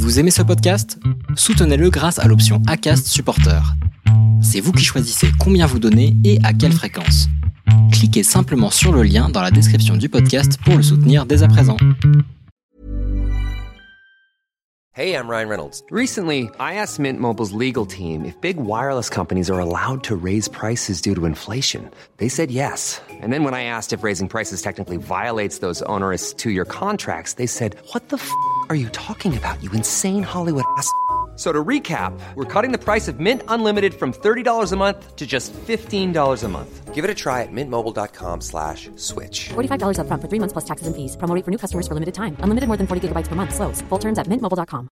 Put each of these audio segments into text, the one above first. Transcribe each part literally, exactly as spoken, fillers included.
Vous aimez ce podcast ? Soutenez-le grâce à l'option Acast Supporter. C'est vous qui choisissez combien vous donnez et à quelle fréquence. Cliquez simplement sur le lien dans la description du podcast pour le soutenir dès à présent. Hey, I'm Ryan Reynolds. Recently, I asked Mint Mobile's legal team if big wireless companies are allowed to raise prices due to inflation. They said yes. And then when I asked if raising prices technically violates those onerous two-year contracts, they said, "What the f*** are you talking about, you insane Hollywood ass?" So to recap, we're cutting the price of Mint Unlimited from thirty dollars a month to just fifteen dollars a month. Give it a try at mintmobile.com slash switch. forty-five dollars up front for three months plus taxes and fees. Promo rate for new customers for limited time. Unlimited more than forty gigabytes per month. Slows full terms at mint mobile dot com.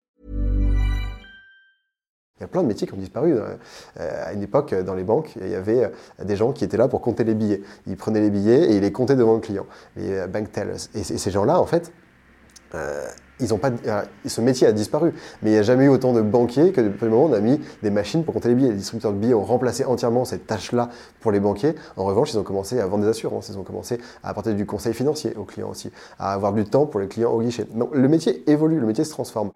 Il y a plein de métiers qui ont disparu. À une époque, dans les banques, il y avait des gens qui étaient là pour compter les billets. Ils prenaient les billets et ils les comptaient devant le client, les bank tellers. Et ces gens-là, en fait, euh, ils ont pas, ce métier a disparu. Mais il n'y a jamais eu autant de banquiers que depuis le moment où on a mis des machines pour compter les billets. Les distributeurs de billets ont remplacé entièrement cette tâche-là pour les banquiers. En revanche, ils ont commencé à vendre des assurances, ils ont commencé à apporter du conseil financier aux clients aussi, à avoir du temps pour les clients au guichet. Donc, le métier évolue, le métier se transforme.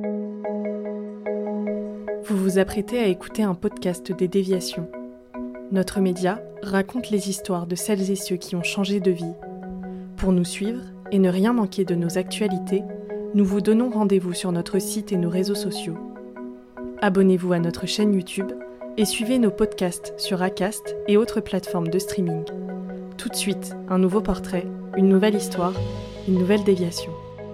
Vous vous apprêtez à écouter un podcast des Déviations. Notre média raconte les histoires de celles et ceux qui ont changé de vie. Pour nous suivre et ne rien manquer de nos actualités, nous vous donnons rendez-vous sur notre site et nos réseaux sociaux. Abonnez-vous à notre chaîne YouTube et suivez nos podcasts sur Acast et autres plateformes de streaming. Tout de suite, un nouveau portrait, une nouvelle histoire, une nouvelle déviation.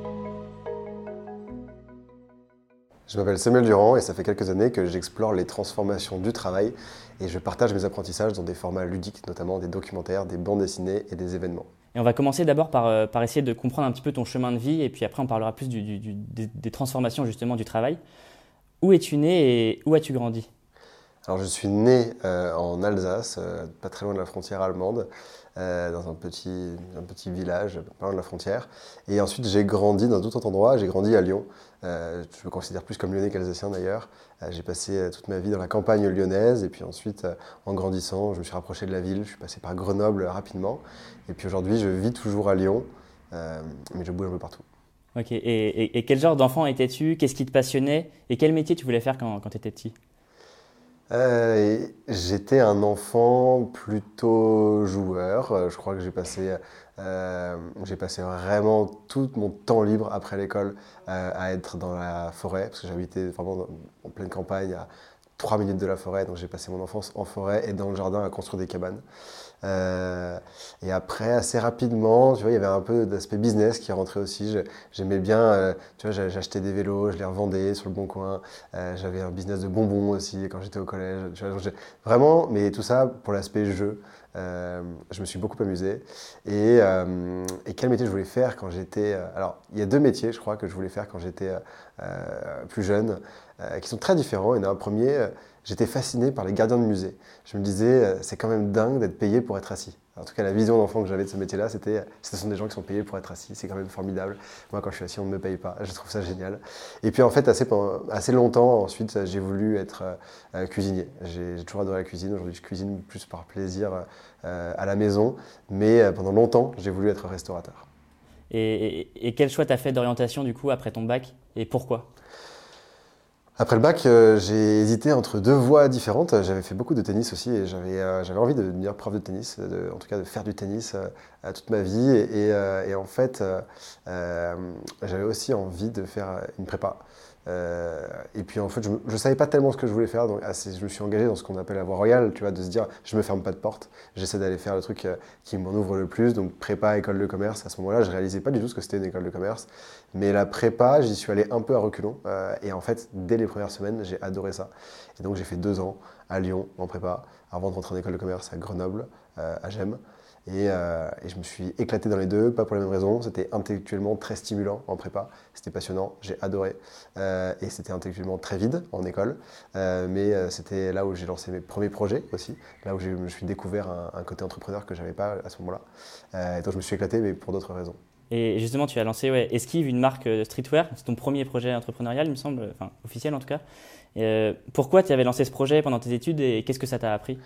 Je m'appelle Samuel Durand et ça fait quelques années que j'explore les transformations du travail et je partage mes apprentissages dans des formats ludiques, notamment des documentaires, des bandes dessinées et des événements. Et on va commencer d'abord par, euh, par essayer de comprendre un petit peu ton chemin de vie et puis après on parlera plus du, du, du, des, des transformations justement du travail. Où es-tu né et où as-tu grandi ? Alors je suis né euh, en Alsace, euh, pas très loin de la frontière allemande, euh, dans un petit, un petit village, pas loin de la frontière. Et ensuite j'ai grandi dans d'autres endroits, j'ai grandi à Lyon. Euh, je me considère plus comme lyonnais qu'alsacien d'ailleurs. Euh, j'ai passé euh, toute ma vie dans la campagne lyonnaise et puis ensuite euh, en grandissant je me suis rapproché de la ville, je suis passé par Grenoble euh, rapidement. Et puis aujourd'hui je vis toujours à Lyon, euh, mais je bouge un peu partout. Ok, et, et, et quel genre d'enfant étais-tu ? Qu'est-ce qui te passionnait ? Et quel métier tu voulais faire quand, quand tu étais petit ? Euh, j'étais un enfant plutôt joueur. Je crois que j'ai passé, euh, j'ai passé vraiment tout mon temps libre après l'école euh, à être dans la forêt, parce que j'habitais vraiment dans, en pleine campagne, à trois minutes de la forêt. Donc j'ai passé mon enfance en forêt et dans le jardin à construire des cabanes. Euh, et après, assez rapidement, tu vois, il y avait un peu d'aspect business qui est rentré aussi. Je, j'aimais bien, euh, tu vois, j'achetais des vélos, je les revendais sur le Bon Coin. Euh, j'avais un business de bonbons aussi quand j'étais au collège. Tu vois, j'ai, vraiment, mais tout ça pour l'aspect jeu. Euh, je me suis beaucoup amusé. Et, euh, et quel métier je voulais faire quand j'étais... Euh, alors, il y a deux métiers, je crois, que je voulais faire quand j'étais euh, plus jeune, euh, qui sont très différents. Il y en a un premier... Euh, J'étais fasciné par les gardiens de musée. Je me disais, c'est quand même dingue d'être payé pour être assis. En tout cas, la vision d'enfant que j'avais de ce métier-là, c'était, ce sont des gens qui sont payés pour être assis. C'est quand même formidable. Moi, quand je suis assis, on ne me paye pas. Je trouve ça génial. Et puis, en fait, assez, assez longtemps, ensuite, j'ai voulu être euh, cuisinier. J'ai, j'ai toujours adoré la cuisine. Aujourd'hui, je cuisine plus par plaisir euh, à la maison. Mais euh, pendant longtemps, j'ai voulu être restaurateur. Et, et, et quel choix t'as fait d'orientation, du coup, après ton bac ? Et pourquoi ? Après le bac, euh, j'ai hésité entre deux voies différentes. J'avais fait beaucoup de tennis aussi et j'avais, euh, j'avais envie de devenir prof de tennis, de, en tout cas de faire du tennis euh, toute ma vie. Et, et, euh, et en fait, euh, euh, j'avais aussi envie de faire une prépa. Euh, et puis en fait, je ne savais pas tellement ce que je voulais faire, donc assez, je me suis engagé dans ce qu'on appelle la voie royale, tu vois, de se dire, je me ferme pas de porte, j'essaie d'aller faire le truc euh, qui m'en ouvre le plus, donc prépa, école de commerce. À ce moment-là, je réalisais pas du tout ce que c'était une école de commerce, mais la prépa, j'y suis allé un peu à reculons, euh, et en fait, dès les premières semaines, j'ai adoré ça. Et donc j'ai fait deux ans à Lyon en prépa, avant de rentrer en école de commerce à Grenoble, euh, à Gênes. Et, euh, et je me suis éclaté dans les deux, pas pour les mêmes raisons. C'était intellectuellement très stimulant en prépa, c'était passionnant, j'ai adoré. Euh, et c'était intellectuellement très vide en école, euh, mais euh, c'était là où j'ai lancé mes premiers projets aussi, là où je me suis découvert un, un côté entrepreneur que je n'avais pas à ce moment-là. Euh, et donc je me suis éclaté, mais pour d'autres raisons. Et justement, tu as lancé ouais, Esquive, une marque de streetwear. C'est ton premier projet entrepreneurial, il me semble, enfin officiel en tout cas. Et, euh, pourquoi tu avais lancé ce projet pendant tes études et qu'est-ce que ça t'a appris ?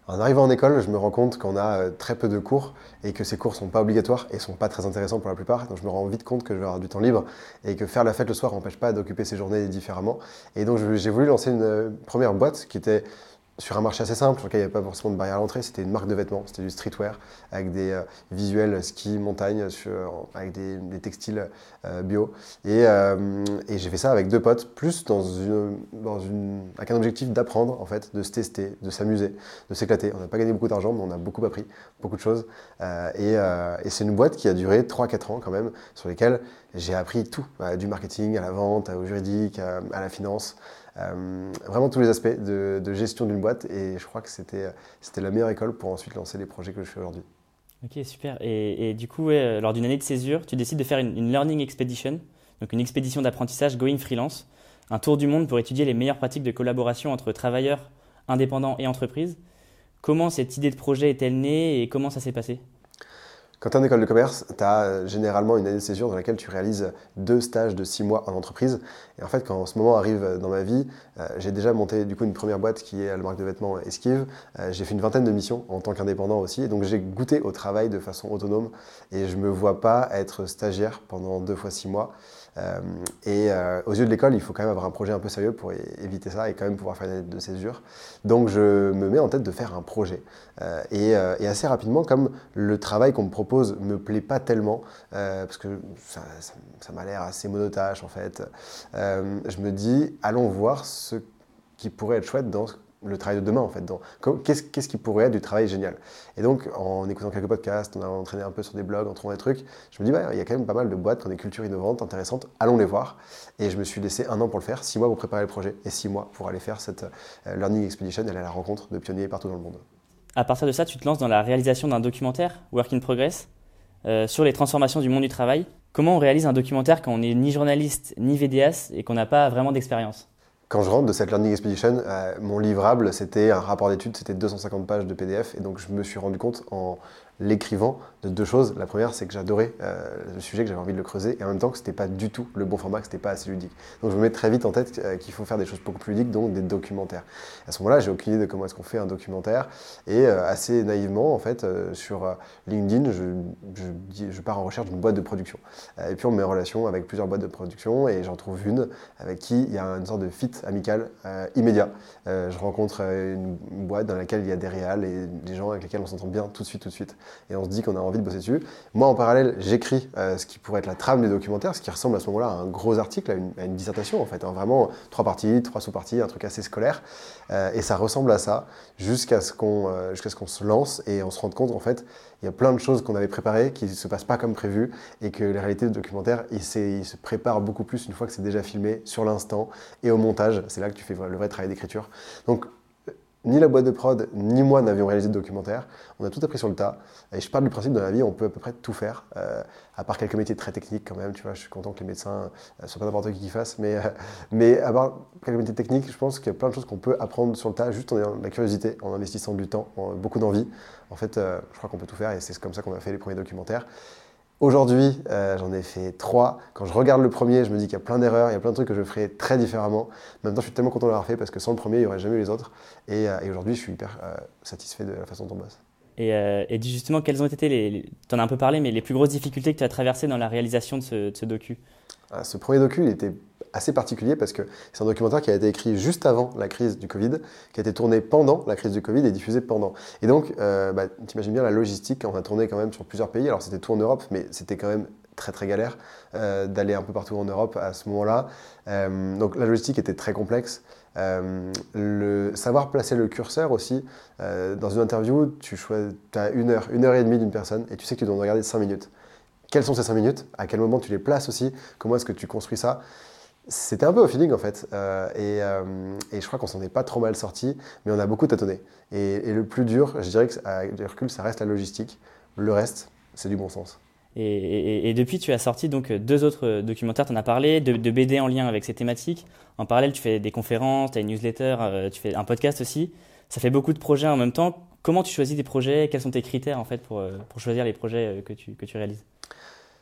En arrivant en école, je me rends compte qu'on a euh, très peu de cours et que ces cours ne sont pas obligatoires et ne sont pas très intéressants pour la plupart. Donc je me rends vite compte que je vais avoir du temps libre et que faire la fête le soir n'empêche pas d'occuper ses journées différemment. Et donc je- j'ai voulu lancer une euh, première boîte qui était sur un marché assez simple, sur lequel il n'y avait pas forcément de barrière à l'entrée. C'était une marque de vêtements, c'était du streetwear avec des euh, visuels ski, montagne, sur, avec des, des textiles euh, bio. Et, euh, et j'ai fait ça avec deux potes, plus dans une, dans une, avec un objectif d'apprendre, en fait, de se tester, de s'amuser, de s'éclater. On n'a pas gagné beaucoup d'argent, mais on a beaucoup appris, beaucoup de choses. Euh, et euh, et c'est une boîte qui a duré trois à quatre ans quand même, sur lesquels j'ai appris tout, euh, du marketing à la vente, au juridique, à, à la finance. Euh, vraiment tous les aspects de, de gestion d'une boîte et je crois que c'était, c'était la meilleure école pour ensuite lancer les projets que je fais aujourd'hui. Ok, super. Et, et du coup, ouais, lors d'une année de césure, tu décides de faire une, une Learning Expedition, donc une expédition d'apprentissage Going Freelance, un tour du monde pour étudier les meilleures pratiques de collaboration entre travailleurs, indépendants et entreprises. Comment cette idée de projet est-elle née et comment ça s'est passé ? Quand tu es en école de commerce, tu as généralement une année de césure dans laquelle tu réalises deux stages de six mois en entreprise. Et en fait, quand ce moment arrive dans ma vie, euh, j'ai déjà monté du coup une première boîte qui est la marque de vêtements Esquive. Euh, j'ai fait une vingtaine de missions en tant qu'indépendant aussi. Et donc j'ai goûté au travail de façon autonome. Et je ne me vois pas être stagiaire pendant deux fois six mois. Euh, et euh, aux yeux de l'école, il faut quand même avoir un projet un peu sérieux pour é- éviter ça et quand même pouvoir faire une année de césure. Donc je me mets en tête de faire un projet. Euh, et, euh, et assez rapidement, comme le travail qu'on me propose me plaît pas tellement, euh, parce que ça, ça, ça m'a l'air assez monotache en fait, euh, je me dis, allons voir ce qui pourrait être chouette dans le travail de demain en fait. Dans, qu'est-ce, qu'est-ce qui pourrait être du travail génial? Et donc en écoutant quelques podcasts, en allant entraîner un peu sur des blogs, en trouvant des trucs, je me dis, bah, il y a quand même pas mal de boîtes qui ont des cultures innovantes, intéressantes, allons les voir. Et je me suis laissé un an pour le faire, six mois pour préparer le projet et six mois pour aller faire cette euh, Learning Expedition et aller à la rencontre de pionniers partout dans le monde. À partir de ça, tu te lances dans la réalisation d'un documentaire, Work in Progress, euh, sur les transformations du monde du travail. Comment on réalise un documentaire quand on n'est ni journaliste ni vidéaste et qu'on n'a pas vraiment d'expérience ? Quand je rentre de cette Learning Expedition, euh, mon livrable, c'était un rapport d'études, c'était deux cent cinquante pages de P D F. Et donc, je me suis rendu compte en l'écrivant de deux choses. La première, c'est que j'adorais euh, le sujet, que j'avais envie de le creuser. Et en même temps, que ce n'était pas du tout le bon format, que ce n'était pas assez ludique. Donc, je me mets très vite en tête euh, qu'il faut faire des choses beaucoup plus ludiques, donc des documentaires. À ce moment-là, j'ai aucune idée de comment est-ce qu'on fait un documentaire. Et euh, assez naïvement, en fait, euh, sur euh, LinkedIn, je, je, je pars en recherche d'une boîte de production. Euh, et puis, on me met en relation avec plusieurs boîtes de production. Et j'en trouve une avec qui il y a une sorte de fit amical euh, immédiat. Euh, je rencontre euh, une, une boîte dans laquelle il y a des réals et des gens avec lesquels on s'entend bien tout de suite, tout de suite. Et on se dit qu'on a envie de bosser dessus. Moi, en parallèle, j'écris euh, ce qui pourrait être la trame du documentaire, ce qui ressemble à ce moment-là à un gros article, à une, à une dissertation en fait, hein, vraiment trois parties, trois sous-parties, un truc assez scolaire. Euh, et ça ressemble à ça jusqu'à ce qu'on euh, jusqu'à ce qu'on se lance et on se rende compte en fait, il y a plein de choses qu'on avait préparées qui ne se passent pas comme prévu et que la réalité du documentaire, il, il se prépare beaucoup plus une fois que c'est déjà filmé sur l'instant et au montage. C'est là que tu fais le vrai travail d'écriture. Donc, ni la boîte de prod, ni moi n'avions réalisé de documentaire. On a tout appris sur le tas. Et je parle du principe, dans la vie, on peut à peu près tout faire, euh, à part quelques métiers très techniques quand même. Tu vois, je suis content que les médecins ne soient pas n'importe qui qui fassent. Mais, euh, mais à part quelques métiers techniques, je pense qu'il y a plein de choses qu'on peut apprendre sur le tas, juste en ayant de la curiosité, en investissant du temps, en, beaucoup d'envie. En fait, euh, je crois qu'on peut tout faire et c'est comme ça qu'on a fait les premiers documentaires. Aujourd'hui, euh, j'en ai fait trois. Quand je regarde le premier, je me dis qu'il y a plein d'erreurs, il y a plein de trucs que je ferais très différemment. En même temps, je suis tellement content de l'avoir fait parce que sans le premier, il n'y aurait jamais eu les autres. Et, euh, et aujourd'hui, je suis hyper euh, satisfait de la façon dont on bosse. Et, euh, et justement, quelles ont été les, les tu en as un peu parlé, mais les plus grosses difficultés que tu as traversées dans la réalisation de ce, de ce docu? Ah, ce premier docu, il était assez particulier parce que c'est un documentaire qui a été écrit juste avant la crise du Covid, qui a été tourné pendant la crise du Covid et diffusé pendant. Et donc, euh, bah, t'imagines bien la logistique, on a tourné quand même sur plusieurs pays, alors c'était tout en Europe, mais c'était quand même très très galère euh, d'aller un peu partout en Europe à ce moment-là. Euh, donc la logistique était très complexe. Euh, le savoir placer le curseur aussi. Euh, dans une interview, tu as une heure, une heure et demie d'une personne et tu sais que tu dois regarder cinq minutes. Quelles sont ces cinq minutes? À quel moment tu les places aussi? Comment est-ce que tu construis ça? C'était un peu au feeling en fait. Euh, et, euh, et je crois qu'on s'en est pas trop mal sorti, mais on a beaucoup tâtonné. Et, et le plus dur, je dirais qu'avec du recul, ça reste la logistique. Le reste, c'est du bon sens. Et, et, et depuis, tu as sorti donc deux autres documentaires, tu en as parlé, de, de B D en lien avec ces thématiques. En parallèle, tu fais des conférences, tu as une newsletter, euh, tu fais un podcast aussi. Ça fait beaucoup de projets en même temps. Comment tu choisis tes projets? Quels sont tes critères en fait pour, pour choisir les projets que tu, que tu réalises?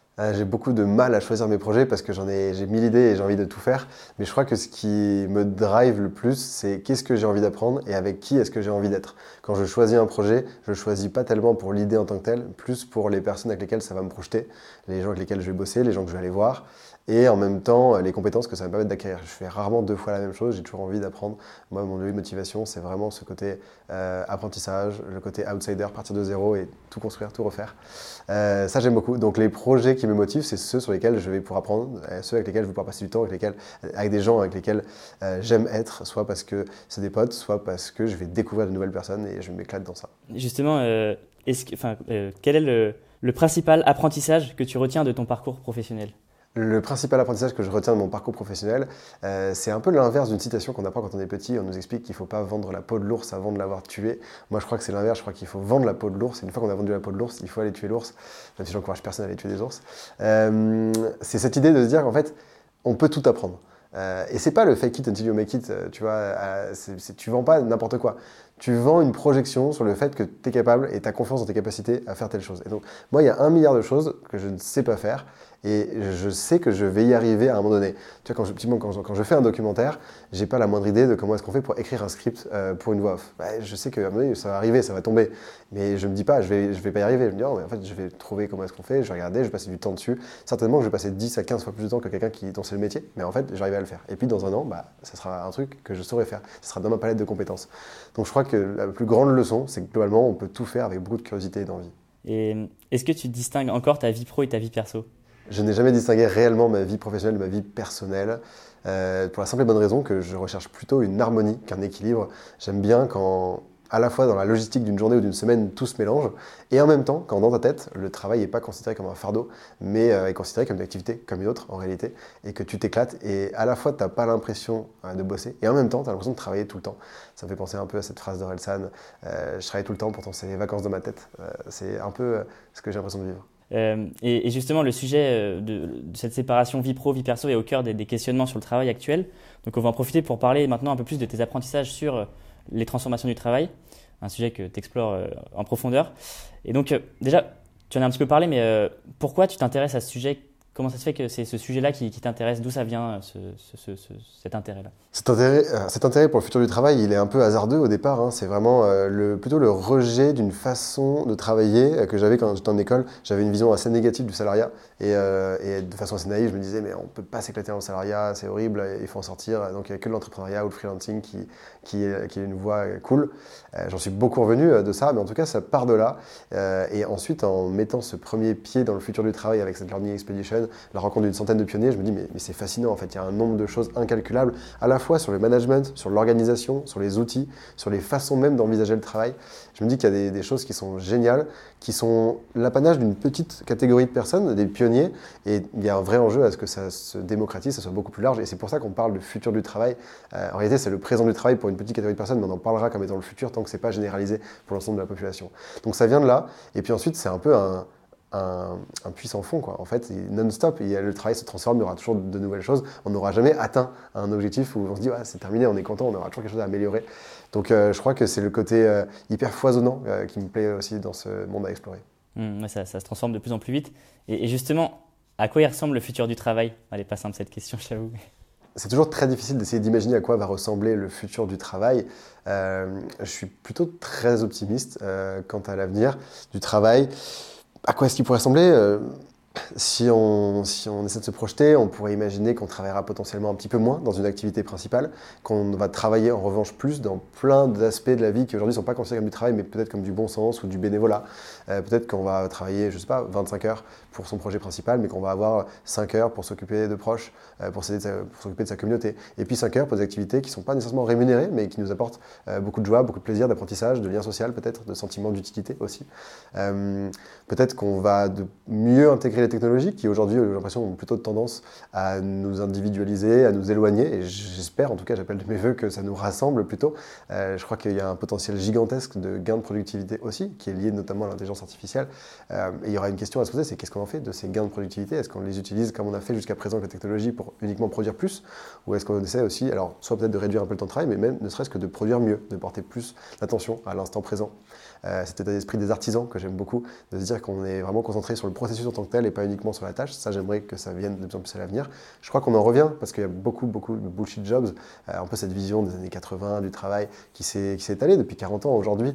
Euh, j'ai beaucoup de mal à choisir mes projets parce que j'en ai, j'ai mille idées et j'ai envie de tout faire. Mais je crois que ce qui me drive le plus, c'est qu'est-ce que j'ai envie d'apprendre et avec qui est-ce que j'ai envie d'être. Quand je choisis un projet, je ne choisis pas tellement pour l'idée en tant que telle, plus pour les personnes avec lesquelles ça va me projeter, les gens avec lesquels je vais bosser, les gens que je vais aller voir, et en même temps les compétences que ça va me permettre d'acquérir. Je fais rarement deux fois la même chose, j'ai toujours envie d'apprendre. Moi, mon lieu de motivation, c'est vraiment ce côté euh, apprentissage, le côté outsider, partir de zéro et tout construire, tout refaire. Euh, ça, j'aime beaucoup. Donc les projets qui me motivent, c'est ceux sur lesquels je vais pouvoir apprendre, ceux avec lesquels je vais pouvoir passer du temps, avec, lesquels, avec des gens avec lesquels euh, j'aime être, soit parce que c'est des potes, soit parce que je vais découvrir de nouvelles personnes et je m'éclate dans ça. Justement, euh, est-ce que, enfin, euh, quel est le, le principal apprentissage que tu retiens de ton parcours professionnel ? Le principal apprentissage que je retiens de mon parcours professionnel, euh, c'est un peu l'inverse d'une citation qu'on apprend quand on est petit. On nous explique qu'il ne faut pas vendre la peau de l'ours avant de l'avoir tué. Moi, je crois que c'est l'inverse. Je crois qu'il faut vendre la peau de l'ours. Et une fois qu'on a vendu la peau de l'ours, il faut aller tuer l'ours. Même si j'encourage personne à aller tuer des ours. Euh, c'est cette idée de se dire qu'en fait, on peut tout apprendre. Euh, et c'est pas le fake it until you make it. Tu vois, euh, c'est, c'est, tu vends pas n'importe quoi. Tu vends une projection sur le fait que tu es capable et tu as confiance dans tes capacités à faire telle chose. Et donc, moi, il y a un milliard de choses que je ne sais pas faire. Et je sais que je vais y arriver à un moment donné. Tu vois, quand je, typiquement, quand je, quand je fais un documentaire, j'ai pas la moindre idée de comment est-ce qu'on fait pour écrire un script euh, pour une voix off. Ouais, je sais qu'à un moment donné, ça va arriver, ça va tomber. Mais je me dis pas, je vais, je vais pas y arriver. Je me dis, oh, mais en fait, je vais trouver comment est-ce qu'on fait, je vais regarder, je vais passer du temps dessus. Certainement que je vais passer dix à quinze fois plus de temps que quelqu'un qui, dont c'est le métier. Mais en fait, j'arrive à le faire. Et puis, dans un an, bah, ça sera un truc que je saurai faire. Ça sera dans ma palette de compétences. Donc, je crois que la plus grande leçon, c'est que globalement, on peut tout faire avec beaucoup de curiosité et d'envie. Et est-ce que tu distingues encore ta vie pro et ta vie perso ? Je n'ai jamais distingué réellement ma vie professionnelle de ma vie personnelle, euh, pour la simple et bonne raison que je recherche plutôt une harmonie qu'un équilibre. J'aime bien quand, à la fois dans la logistique d'une journée ou d'une semaine, tout se mélange, et en même temps, quand dans ta tête, le travail n'est pas considéré comme un fardeau, mais euh, est considéré comme une activité, comme une autre en réalité, et que tu t'éclates, et à la fois, tu n'as pas l'impression euh, de bosser, et en même temps, tu as l'impression de travailler tout le temps. Ça me fait penser un peu à cette phrase d'Orelsan, euh, je travaille tout le temps, pourtant c'est les vacances dans ma tête. Euh, c'est un peu euh, ce que j'ai l'impression de vivre. Euh, et, et justement, le sujet de, de cette séparation vie pro, vie perso est au cœur des, des questionnements sur le travail actuel. Donc on va en profiter pour parler maintenant un peu plus de tes apprentissages sur les transformations du travail, un sujet que tu explores euh, en profondeur. Et donc euh, déjà, tu en as un petit peu parlé, mais euh, pourquoi tu t'intéresses à ce sujet ? Comment ça se fait que c'est ce sujet-là qui, qui t'intéresse ? D'où ça vient, ce, ce, ce, ce, cet intérêt-là ? Cet intérêt, euh, cet intérêt pour le futur du travail, il est un peu hasardeux au départ. Hein. C'est vraiment euh, le, plutôt le rejet d'une façon de travailler euh, que j'avais quand j'étais en école. J'avais une vision assez négative du salariat et, euh, et de façon assez naïve, je me disais mais on ne peut pas s'éclater dans le salariat, c'est horrible, il faut en sortir. Donc il n'y a que l'entrepreneuriat ou le freelancing qui, qui, est, qui est une voie cool. Euh, j'en suis beaucoup revenu de ça, mais en tout cas ça part de là. Euh, et ensuite en mettant ce premier pied dans le futur du travail avec cette Learning Expedition, la rencontre d'une centaine de pionniers, je me dis mais, mais c'est fascinant en fait, il y a un nombre de choses incalculables, à la fois sur le management, sur l'organisation, sur les outils, sur les façons même d'envisager le travail. Je me dis qu'il y a des, des choses qui sont géniales, qui sont l'apanage d'une petite catégorie de personnes, des pionniers, et il y a un vrai enjeu à ce que ça se démocratise, ça soit beaucoup plus large, et c'est pour ça qu'on parle de futur du travail. Euh, en réalité, c'est le présent du travail pour une petite catégorie de personnes, mais on en parlera comme étant le futur tant que c'est pas généralisé pour l'ensemble de la population. Donc ça vient de là, et puis ensuite c'est un peu un Un, un puissant fond, quoi. En fait, non-stop, le travail se transforme, il y aura toujours de nouvelles choses. On n'aura jamais atteint un objectif où on se dit ouais, c'est terminé, on est content, on aura toujours quelque chose à améliorer. Donc euh, je crois que c'est le côté euh, hyper foisonnant euh, qui me plaît aussi dans ce monde à explorer. Mmh, ça, ça se transforme de plus en plus vite. Et, et justement, à quoi il ressemble le futur du travail ? Elle n'est pas simple cette question, j'avoue. C'est toujours très difficile d'essayer d'imaginer à quoi va ressembler le futur du travail. Euh, je suis plutôt très optimiste euh, quant à l'avenir du travail. À quoi est-ce qu'il pourrait ressembler ? euh, si, on, si on essaie de se projeter, on pourrait imaginer qu'on travaillera potentiellement un petit peu moins dans une activité principale, qu'on va travailler en revanche plus dans plein d'aspects de la vie qui aujourd'hui ne sont pas considérés comme du travail, mais peut-être comme du bon sens ou du bénévolat. Euh, peut-être qu'on va travailler, je ne sais pas, vingt-cinq heures pour son projet principal, mais qu'on va avoir cinq heures pour s'occuper de proches, euh, pour, sa, pour s'occuper de sa communauté. Et puis cinq heures pour des activités qui ne sont pas nécessairement rémunérées, mais qui nous apportent euh, beaucoup de joie, beaucoup de plaisir, d'apprentissage, de lien social peut-être, de sentiment d'utilité aussi. Euh, peut-être qu'on va de mieux intégrer les technologies qui aujourd'hui, j'ai l'impression, ont plutôt de tendance à nous individualiser, à nous éloigner. Et j'espère, en tout cas, j'appelle de mes voeux que ça nous rassemble plutôt. Euh, je crois qu'il y a un potentiel gigantesque de gain de productivité aussi, qui est lié notamment à l'intelligence artificielle. Euh, et il y aura une question à se poser, c'est qu'est-ce qu'on en fait de ces gains de productivité ? Est-ce qu'on les utilise comme on a fait jusqu'à présent avec la technologie pour uniquement produire plus ? Ou est-ce qu'on essaie aussi, alors soit peut-être de réduire un peu le temps de travail, mais même ne serait-ce que de produire mieux, de porter plus d'attention à l'instant présent ? Euh, cet état d'esprit des artisans que j'aime beaucoup, de se dire qu'on est vraiment concentré sur le processus en tant que tel et et pas uniquement sur la tâche. Ça, j'aimerais que ça vienne de plus en plus à l'avenir. Je crois qu'on en revient parce qu'il y a beaucoup, beaucoup de bullshit jobs, euh, un peu cette vision des années quatre-vingts du travail qui s'est, qui s'est étalée depuis quarante ans aujourd'hui.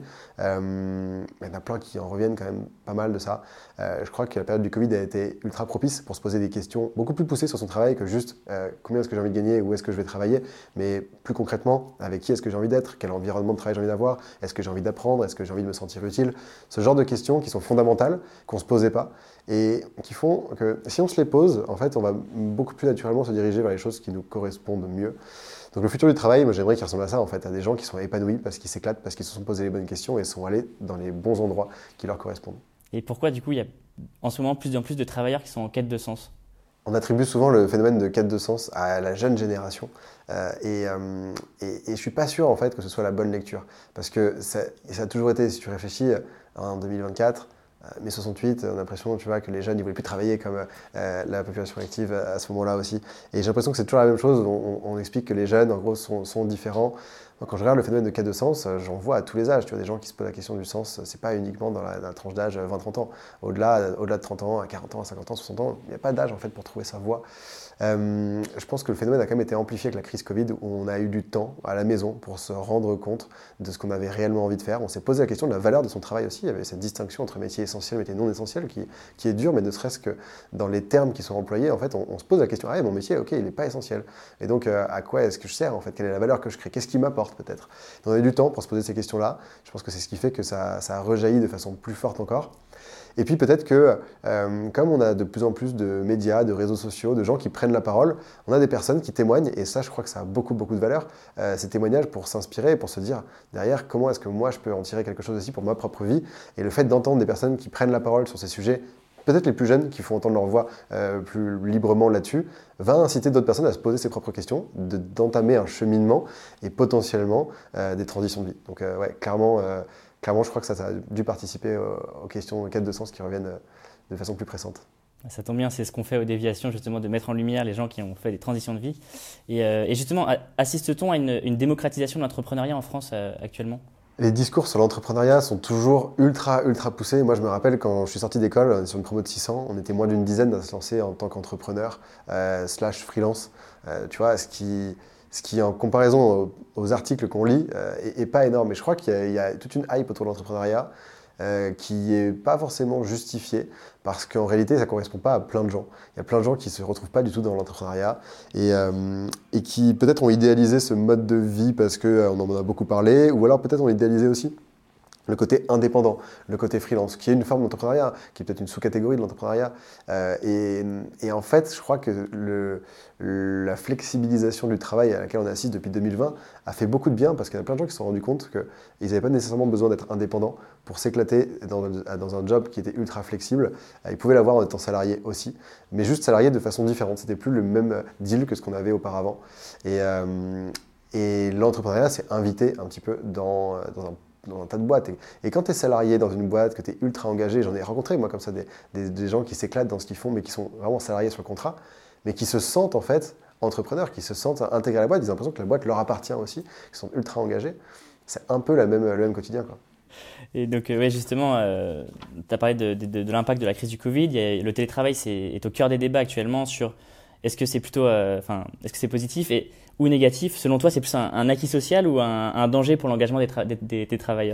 Euh, il y en a plein qui en reviennent quand même pas mal de ça. Euh, je crois que la période du Covid a été ultra propice pour se poser des questions beaucoup plus poussées sur son travail que juste euh, combien est-ce que j'ai envie de gagner, où est-ce que je vais travailler, mais plus concrètement, avec qui est-ce que j'ai envie d'être, quel environnement de travail j'ai envie d'avoir, est-ce que j'ai envie d'apprendre, est-ce que j'ai envie de me sentir utile. Ce genre de questions qui sont fondamentales, qu'on ne se posait pas et qui font que si on se les pose, en fait, on va beaucoup plus naturellement se diriger vers les choses qui nous correspondent mieux. Donc le futur du travail, moi j'aimerais qu'il ressemble à ça, en fait, à des gens qui sont épanouis parce qu'ils s'éclatent, parce qu'ils se sont posés les bonnes questions et sont allés dans les bons endroits qui leur correspondent. Et pourquoi, du coup, il y a en ce moment plus en plus de travailleurs qui sont en quête de sens? On attribue souvent le phénomène de quête de sens à la jeune génération euh, et, euh, et, et je ne suis pas sûr en fait que ce soit la bonne lecture parce que ça, ça a toujours été, si tu réfléchis, en deux mille vingt-quatre, mai soixante-huit, on a l'impression tu vois, que les jeunes ne voulaient plus travailler comme euh, la population active à ce moment-là aussi. Et j'ai l'impression que c'est toujours la même chose, on, on explique que les jeunes en gros sont, sont différents. Moi, quand je regarde le phénomène de quête de sens, j'en vois à tous les âges. Tu vois, des gens qui se posent la question du sens, c'est pas uniquement dans la, dans la tranche d'âge vingt trente ans. Au-delà, au-delà de trente ans, à quarante ans, à cinquante ans, soixante ans, il n'y a pas d'âge en fait pour trouver sa voie. Euh, je pense que le phénomène a quand même été amplifié avec la crise Covid où on a eu du temps à la maison pour se rendre compte de ce qu'on avait réellement envie de faire. On s'est posé la question de la valeur de son travail aussi. Il y avait cette distinction entre métier essentiel et métier non essentiel qui, qui est dure, mais ne serait-ce que dans les termes qui sont employés, en fait, on, on se pose la question, ah, mon métier, ok, il n'est pas essentiel. Et donc, euh, à quoi est-ce que je sers en fait? Quelle est la valeur que je crée? Qu'est-ce qui m'apporte peut-être? Donc, on a eu du temps pour se poser ces questions-là. Je pense que c'est ce qui fait que ça, ça a rejailli de façon plus forte encore. Et puis peut-être que, euh, comme on a de plus en plus de médias, de réseaux sociaux, de gens qui prennent la parole, on a des personnes qui témoignent, et ça je crois que ça a beaucoup beaucoup de valeur, euh, ces témoignages pour s'inspirer, pour se dire derrière comment est-ce que moi je peux en tirer quelque chose aussi pour ma propre vie. Et le fait d'entendre des personnes qui prennent la parole sur ces sujets, peut-être les plus jeunes qui font entendre leur voix euh, plus librement là-dessus, va inciter d'autres personnes à se poser ses propres questions, de, d'entamer un cheminement et potentiellement euh, des transitions de vie. Donc euh, ouais, clairement... Euh, Clairement, je crois que ça, ça a dû participer aux questions, aux quêtes de sens qui reviennent de façon plus pressante. Ça tombe bien, c'est ce qu'on fait aux déviations, justement, de mettre en lumière les gens qui ont fait des transitions de vie. Et, euh, et justement, assiste-t-on à une, une démocratisation de l'entrepreneuriat en France euh, actuellement ? Les discours sur l'entrepreneuriat sont toujours ultra, ultra poussés. Moi, je me rappelle quand je suis sorti d'école, sur une promo de six cents, on était moins d'une dizaine à se lancer en tant qu'entrepreneur euh, slash freelance. Euh, tu vois, ce qui... Ce qui, en comparaison aux articles qu'on lit, euh, est, est pas énorme. Mais je crois qu'il y a, il y a toute une hype autour de l'entrepreneuriat euh, qui n'est pas forcément justifiée parce qu'en réalité, ça ne correspond pas à plein de gens. Il y a plein de gens qui ne se retrouvent pas du tout dans l'entrepreneuriat et, euh, et qui peut-être ont idéalisé ce mode de vie parce qu'on en a beaucoup parlé, ou alors peut-être ont idéalisé aussi le côté indépendant, le côté freelance, qui est une forme d'entrepreneuriat, qui est peut-être une sous-catégorie de l'entrepreneuriat. Euh, et, et en fait, je crois que le, la flexibilisation du travail à laquelle on assiste depuis deux mille vingt a fait beaucoup de bien, parce qu'il y a plein de gens qui se sont rendus compte qu'ils n'avaient pas nécessairement besoin d'être indépendants pour s'éclater dans, dans un job qui était ultra flexible. Ils pouvaient l'avoir en étant salariés aussi, mais juste salariés de façon différente. C'était plus le même deal que ce qu'on avait auparavant. Et, euh, et l'entrepreneuriat s'est invité un petit peu dans, dans un dans un tas de boîtes. Et, et quand tu es salarié dans une boîte, que tu es ultra engagé, j'en ai rencontré moi comme ça des, des, des gens qui s'éclatent dans ce qu'ils font, mais qui sont vraiment salariés sur le contrat, mais qui se sentent en fait entrepreneurs, qui se sentent intégrés à la boîte, ils ont l'impression que la boîte leur appartient aussi, qui sont ultra engagés. C'est un peu la même, le même quotidien, quoi. Et donc, euh, ouais, justement, euh, tu as parlé de, de, de, de l'impact de la crise du Covid. Il y a, le télétravail c'est, est au cœur des débats actuellement sur est-ce que c'est plutôt, euh, enfin, est-ce que c'est positif et, ou négatif. Selon toi, c'est plus un, un acquis social ou un, un danger pour l'engagement des, tra- des, des, des travailleurs ?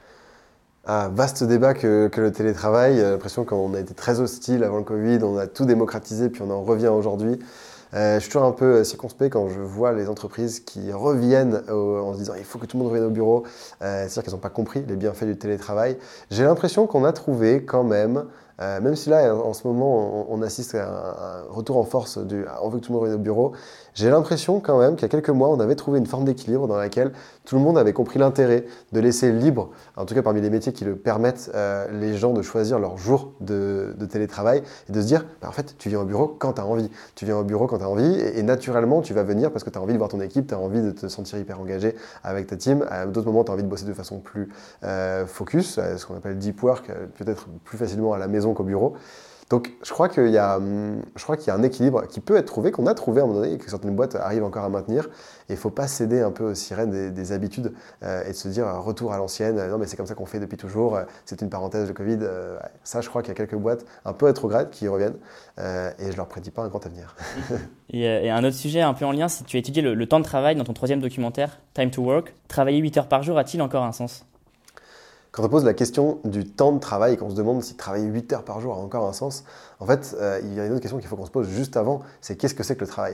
Ah, vaste débat que, que le télétravail. J'ai l'impression qu'on a été très hostile avant le Covid, on a tout démocratisé, puis on en revient aujourd'hui. Euh, je suis toujours un peu circonspect quand je vois les entreprises qui reviennent au, en se disant il faut que tout le monde revienne au bureau. Euh, c'est-à-dire qu'elles n'ont pas compris les bienfaits du télétravail. J'ai l'impression qu'on a trouvé quand même, euh, même si là en ce moment on, on assiste à un, un retour en force du on veut que tout le monde revienne au bureau, j'ai l'impression quand même qu'il y a quelques mois on avait trouvé une forme d'équilibre dans laquelle tout le monde avait compris l'intérêt de laisser libre, en tout cas parmi les métiers qui le permettent, euh, les gens de choisir leur jour de, de télétravail et de se dire bah, en fait tu viens au bureau quand tu as envie. Tu viens au bureau quand tu as envie et, et naturellement tu vas venir parce que tu as envie de voir ton équipe, tu as envie de te sentir hyper engagé avec ta team. À d'autres moments tu as envie de bosser de façon plus euh, focus, ce qu'on appelle deep work, peut-être plus facilement à la maison qu'au bureau. Donc je crois qu'il y a, je crois qu'il y a un équilibre qui peut être trouvé, qu'on a trouvé à un moment donné, et que certaines boîtes arrivent encore à maintenir. Et il ne faut pas céder un peu aux sirènes des, des habitudes euh, et de se dire euh, retour à l'ancienne, euh, non mais c'est comme ça qu'on fait depuis toujours, euh, c'est une parenthèse de Covid. Euh, ouais. Ça, je crois qu'il y a quelques boîtes un peu rétrogrades qui y reviennent euh, et je ne leur prédis pas un grand avenir. et, euh, et un autre sujet un peu en lien, si tu as étudié le, le temps de travail dans ton troisième documentaire, Time to Work, travailler huit heures par jour a-t-il encore un sens ? Quand on pose la question du temps de travail et qu'on se demande si travailler huit heures par jour a encore un sens, en fait, euh, il y a une autre question qu'il faut qu'on se pose juste avant, c'est qu'est-ce que c'est que le travail ?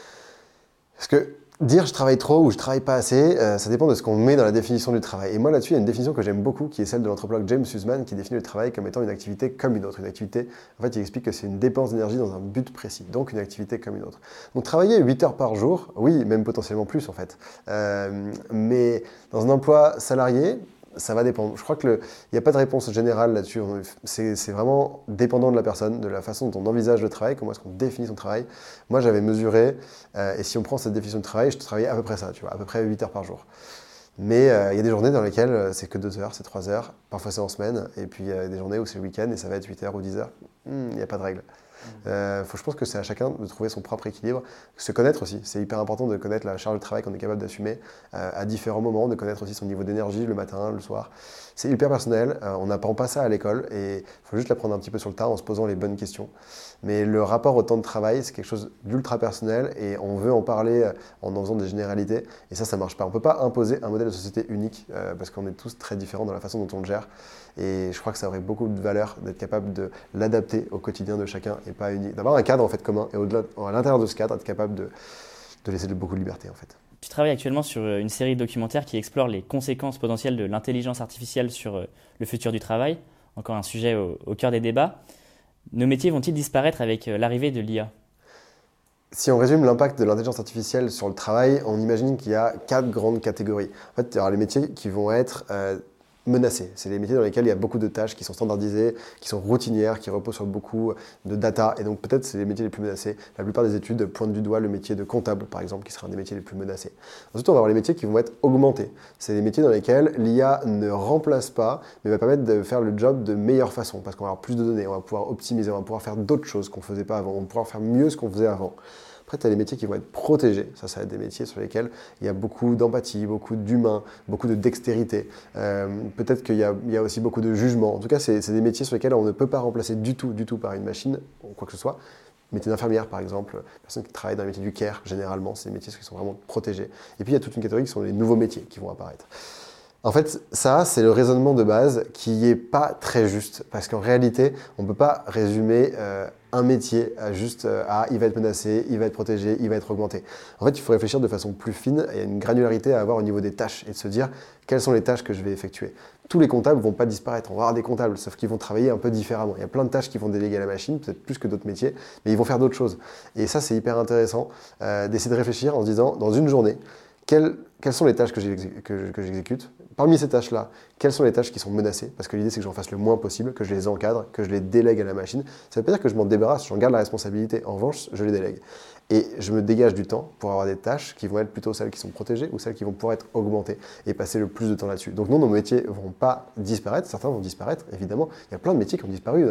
Parce que dire je travaille trop ou je travaille pas assez, euh, ça dépend de ce qu'on met dans la définition du travail. Et moi là-dessus, il y a une définition que j'aime beaucoup, qui est celle de l'anthropologue James Sussman, qui définit le travail comme étant une activité comme une autre. Une activité, en fait, il explique que c'est une dépense d'énergie dans un but précis, donc une activité comme une autre. Donc travailler huit heures par jour, oui, même potentiellement plus en fait. Euh, mais dans un emploi salarié, ça va dépendre. Je crois qu'il n'y a pas de réponse générale là-dessus. C'est, c'est vraiment dépendant de la personne, de la façon dont on envisage le travail, comment est-ce qu'on définit son travail. Moi, j'avais mesuré, euh, et si on prend cette définition de travail, je travaillais à peu près ça, tu vois, à peu près huit heures par jour. Mais euh, il y a des journées dans lesquelles c'est que deux heures, c'est trois heures, parfois c'est en semaine, et puis il y a des journées où c'est le week-end et ça va être huit heures ou dix heures. Il n'y a pas de règle. Euh, faut, je pense que c'est à chacun de trouver son propre équilibre, se connaître aussi. C'est hyper important de connaître la charge de travail qu'on est capable d'assumer euh, à différents moments, de connaître aussi son niveau d'énergie le matin, le soir. C'est hyper personnel, euh, on n'apprend pas ça à l'école et il faut juste l'apprendre un petit peu sur le tas en se posant les bonnes questions. Mais le rapport au temps de travail, c'est quelque chose d'ultra personnel et on veut en parler en en faisant des généralités et ça, ça ne marche pas. On ne peut pas imposer un modèle de société unique euh, parce qu'on est tous très différents dans la façon dont on le gère. Et je crois que ça aurait beaucoup de valeur d'être capable de l'adapter au quotidien de chacun et pas unique, d'avoir un cadre en fait commun et au-delà, à l'intérieur de ce cadre, être capable de, de laisser beaucoup de liberté en fait. Tu travailles actuellement sur une série de documentaires qui explore les conséquences potentielles de l'intelligence artificielle sur le futur du travail, encore un sujet au, au cœur des débats. Nos métiers vont-ils disparaître avec l'arrivée de l'I A ? Si on résume l'impact de l'intelligence artificielle sur le travail, on imagine qu'il y a quatre grandes catégories. En fait, il y aura les métiers qui vont être euh, menacés. C'est les métiers dans lesquels il y a beaucoup de tâches qui sont standardisées, qui sont routinières, qui reposent sur beaucoup de data. Et donc peut-être c'est les métiers les plus menacés. La plupart des études pointent du doigt le métier de comptable, par exemple, qui sera un des métiers les plus menacés. Ensuite, on va avoir les métiers qui vont être augmentés. C'est les métiers dans lesquels l'I A ne remplace pas, mais va permettre de faire le job de meilleure façon, parce qu'on va avoir plus de données, on va pouvoir optimiser, on va pouvoir faire d'autres choses qu'on ne faisait pas avant, on va pouvoir faire mieux ce qu'on faisait avant. Après, tu as les métiers qui vont être protégés. Ça, ça va être des métiers sur lesquels il y a beaucoup d'empathie, beaucoup d'humain, beaucoup de dextérité. Euh, peut-être qu'il y a, il y a aussi beaucoup de jugement. En tout cas, c'est, c'est des métiers sur lesquels on ne peut pas remplacer du tout, du tout par une machine, ou quoi que ce soit. Métier d'infirmière, par exemple, personnes qui travaillent dans les métiers du care, généralement, c'est des métiers qui sont vraiment protégés. Et puis, il y a toute une catégorie qui sont les nouveaux métiers qui vont apparaître. En fait, ça, c'est le raisonnement de base qui n'est pas très juste. Parce qu'en réalité, on ne peut pas résumer euh, un métier à juste euh, « ah, il va être menacé, il va être protégé, il va être augmenté ». En fait, il faut réfléchir de façon plus fine et il y a une granularité à avoir au niveau des tâches et de se dire quelles sont les tâches que je vais effectuer. Tous les comptables ne vont pas disparaître, on va avoir des comptables, sauf qu'ils vont travailler un peu différemment. Il y a plein de tâches qui vont déléguer à la machine, peut-être plus que d'autres métiers, mais ils vont faire d'autres choses. Et ça, c'est hyper intéressant euh, d'essayer de réfléchir en se disant, dans une journée, quelles, quelles sont les tâches que, j'exé- que, que j'exécute ? Parmi ces tâches-là, quelles sont les tâches qui sont menacées ? Parce que l'idée, c'est que j'en fasse le moins possible, que je les encadre, que je les délègue à la machine. Ça ne veut pas dire que je m'en débarrasse, j'en garde la responsabilité. En revanche, je les délègue. Et je me dégage du temps pour avoir des tâches qui vont être plutôt celles qui sont protégées ou celles qui vont pouvoir être augmentées et passer le plus de temps là-dessus. Donc non, nos métiers ne vont pas disparaître. Certains vont disparaître, évidemment. Il y a plein de métiers qui ont disparu.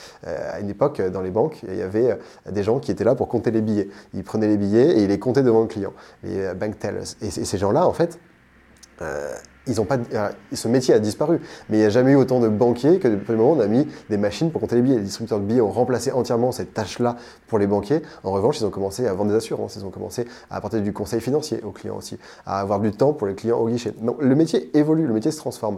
À une époque, dans les banques, il y avait des gens qui étaient là pour compter les billets. Ils prenaient les billets et ils les comptaient devant le client, les bank tellers. Et ces gens-là, en fait, euh, ils ont pas, euh, ce métier a disparu, mais il n'y a jamais eu autant de banquiers que depuis le moment où on a mis des machines pour compter les billets. Les distributeurs de billets ont remplacé entièrement cette tâche-là pour les banquiers. En revanche, ils ont commencé à vendre des assurances, ils ont commencé à apporter du conseil financier aux clients aussi, à avoir du temps pour les clients au guichet. Donc, le métier évolue, le métier se transforme.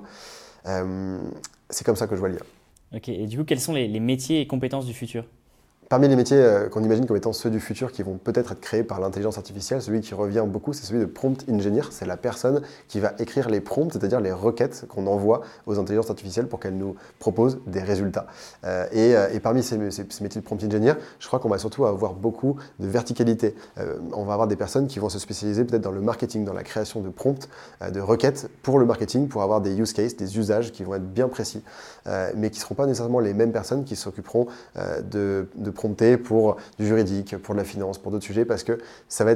Euh, c'est comme ça que je vois l'I A. Ok, et du coup, quels sont les, les métiers et compétences du futur ? Parmi les métiers euh, qu'on imagine comme étant ceux du futur qui vont peut-être être créés par l'intelligence artificielle, celui qui revient beaucoup, c'est celui de prompt engineer. C'est la personne qui va écrire les prompts, c'est-à-dire les requêtes qu'on envoie aux intelligences artificielles pour qu'elles nous proposent des résultats. Euh, et, euh, et parmi ces, ces, ces métiers de prompt engineer, je crois qu'on va surtout avoir beaucoup de verticalité. Euh, on va avoir des personnes qui vont se spécialiser peut-être dans le marketing, dans la création de prompts, euh, de requêtes pour le marketing, pour avoir des use cases, des usages qui vont être bien précis, euh, mais qui ne seront pas nécessairement les mêmes personnes qui s'occuperont euh, de, de prompter pour du juridique, pour de la finance, pour d'autres sujets, parce que ça va être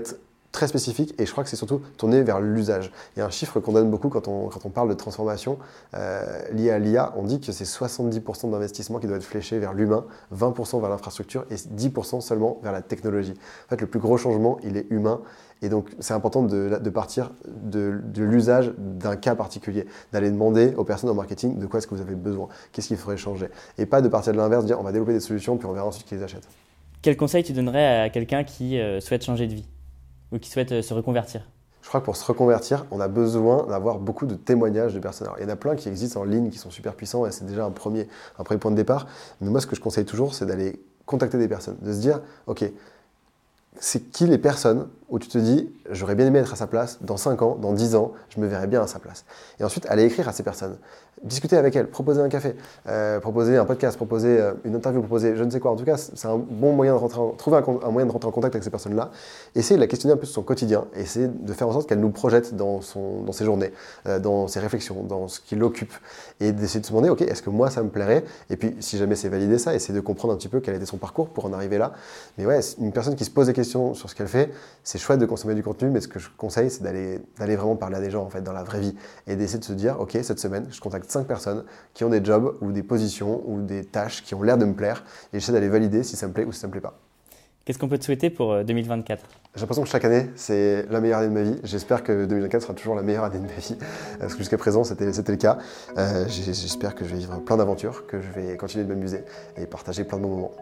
très spécifique et je crois que c'est surtout tourné vers l'usage. Il y a un chiffre qu'on donne beaucoup quand on, quand on parle de transformation euh, liée à l'I A. On dit que c'est soixante-dix pour cent d'investissement qui doit être fléché vers l'humain, vingt pour cent vers l'infrastructure et dix pour cent seulement vers la technologie. En fait, le plus gros changement, il est humain. Et donc, c'est important de, de partir de, de l'usage d'un cas particulier, d'aller demander aux personnes en marketing de quoi est-ce que vous avez besoin, qu'est-ce qu'il faudrait changer. Et pas de partir de l'inverse, dire on va développer des solutions puis on verra ensuite qui les achète. Quel conseil tu donnerais à quelqu'un qui euh, souhaite changer de vie ou qui souhaite euh, se reconvertir ? Je crois que pour se reconvertir, on a besoin d'avoir beaucoup de témoignages de personnes. Alors, il y en a plein qui existent en ligne, qui sont super puissants et c'est déjà un premier, un premier point de départ. Mais moi, ce que je conseille toujours, c'est d'aller contacter des personnes, de se dire, ok, c'est qui les personnes où tu te dis « j'aurais bien aimé être à sa place, dans cinq ans, dans dix ans, je me verrais bien à sa place ». Et ensuite, aller écrire à ces personnes, discuter avec elles, proposer un café, euh, proposer un podcast, proposer euh, une interview, proposer je ne sais quoi. En tout cas, c'est un bon moyen de rentrer en, trouver un, un moyen de rentrer en contact avec ces personnes-là, essayer de la questionner un peu sur son quotidien, essayer de faire en sorte qu'elle nous projette dans, son, dans ses journées, euh, dans ses réflexions, dans ce qui l'occupe, et d'essayer de se demander « ok, est-ce que moi ça me plairait ?» Et puis, si jamais c'est validé ça, essayer de comprendre un petit peu quel était son parcours pour en arriver là. Mais ouais, une personne qui se pose des questions sur ce qu'elle fait, c'est chouette de consommer du contenu, mais ce que je conseille, c'est d'aller, d'aller vraiment parler à des gens en fait, dans la vraie vie et d'essayer de se dire, ok, cette semaine, je contacte cinq personnes qui ont des jobs ou des positions ou des tâches qui ont l'air de me plaire et j'essaie d'aller valider si ça me plaît ou si ça me plaît pas. Qu'est-ce qu'on peut te souhaiter pour deux mille vingt-quatre ? J'ai l'impression que chaque année, c'est la meilleure année de ma vie. J'espère que deux mille vingt-quatre sera toujours la meilleure année de ma vie, parce que jusqu'à présent, c'était, c'était le cas. Euh, j'espère que je vais vivre plein d'aventures, que je vais continuer de m'amuser et partager plein de bons moments.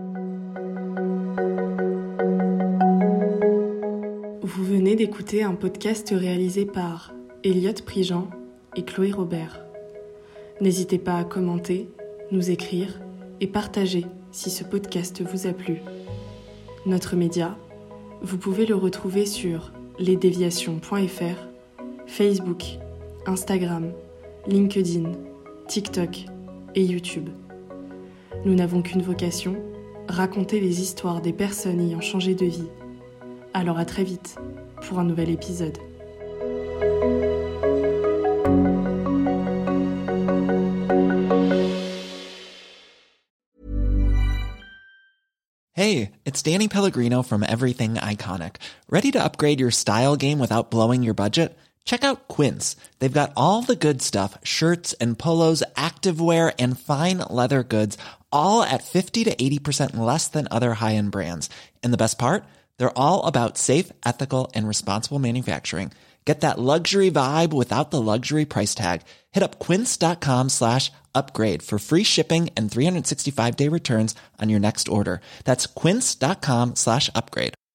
Vous venez d'écouter un podcast réalisé par Elliot Prigent et Chloé Robert. N'hésitez pas à commenter, nous écrire et partager si ce podcast vous a plu. Notre média, vous pouvez le retrouver sur lesdéviations point f r, Facebook, Instagram, LinkedIn, TikTok et YouTube. Nous n'avons qu'une vocation, raconter les histoires des personnes ayant changé de vie. Alors à très vite pour un nouvel épisode. Hey, it's Danny Pellegrino from Everything Iconic. Ready to upgrade your style game without blowing your budget? Check out Quince. They've got all the good stuff, shirts and polos, activewear, and fine leather goods, all at fifty to eighty percent less than other high-end brands. And the best part? They're all about safe, ethical, and responsible manufacturing. Get that luxury vibe without the luxury price tag. Hit up quince.com slash upgrade for free shipping and three sixty-five day returns on your next order. That's quince.com slash upgrade.